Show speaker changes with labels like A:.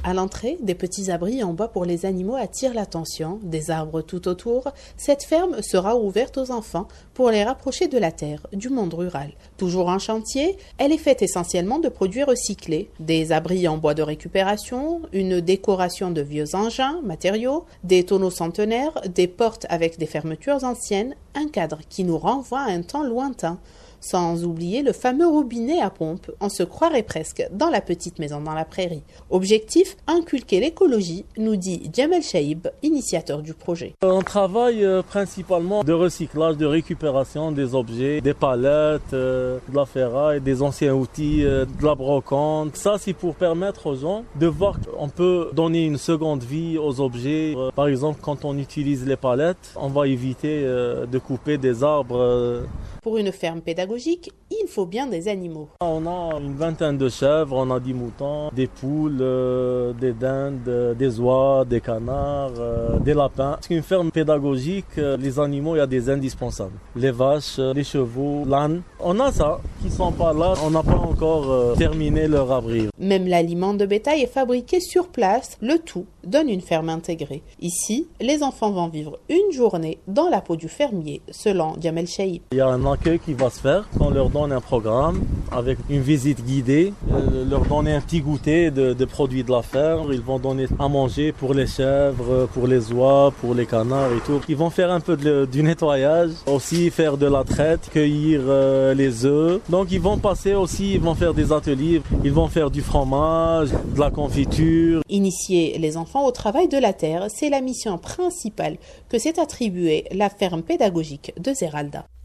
A: À l'entrée, des petits abris en bois pour les animaux attirent l'attention, des arbres tout autour. Cette ferme sera ouverte aux enfants pour les rapprocher de la terre, du monde rural. Toujours en chantier, elle est faite essentiellement de produits recyclés, des abris en bois de récupération, une décoration de vieux engins, matériaux, des tonneaux centenaires, des portes avec des fermetures anciennes, un cadre qui nous renvoie à un temps lointain. Sans oublier le fameux robinet à pompe, on se croirait presque dans la petite maison dans la prairie. Objectif, inculquer l'écologie, nous dit Jamel Chaïb, initiateur du projet.
B: On travaille principalement de recyclage, de récupération des objets, des palettes, de la ferraille, des anciens outils, de la brocante. Ça, c'est pour permettre aux gens de voir qu'on peut donner une seconde vie aux objets. Par exemple, quand on utilise les palettes, on va éviter de couper des arbres.
A: Pour une ferme pédagogique, il faut bien des animaux.
B: On a une vingtaine de chèvres, on a des moutons, des poules, des dindes, des oies, des canards, des lapins. C'est une ferme pédagogique, les animaux, il y a des indispensables. Les vaches, les chevaux, l'âne. On a ça, qui sont pas là, on n'a pas encore terminé leur abri.
A: Même l'aliment de bétail est fabriqué sur place, le tout donne une ferme intégrée. Ici, les enfants vont vivre une journée dans la peau du fermier, selon Jamel Chaïb.
B: Il y a un accueil qui va se faire, on leur donne un programme avec une visite guidée, leur donner un petit goûter de produits de la ferme. Ils vont donner à manger pour les chèvres, pour les oies, pour les canards et tout. Ils vont faire un peu du nettoyage, aussi faire de la traite, cueillir les œufs. Donc ils vont passer aussi, ils vont faire des ateliers, ils vont faire du fromage, de la confiture.
A: Initier les enfants au travail de la terre, c'est la mission principale que s'est attribuée la ferme pédagogique de Zeralda.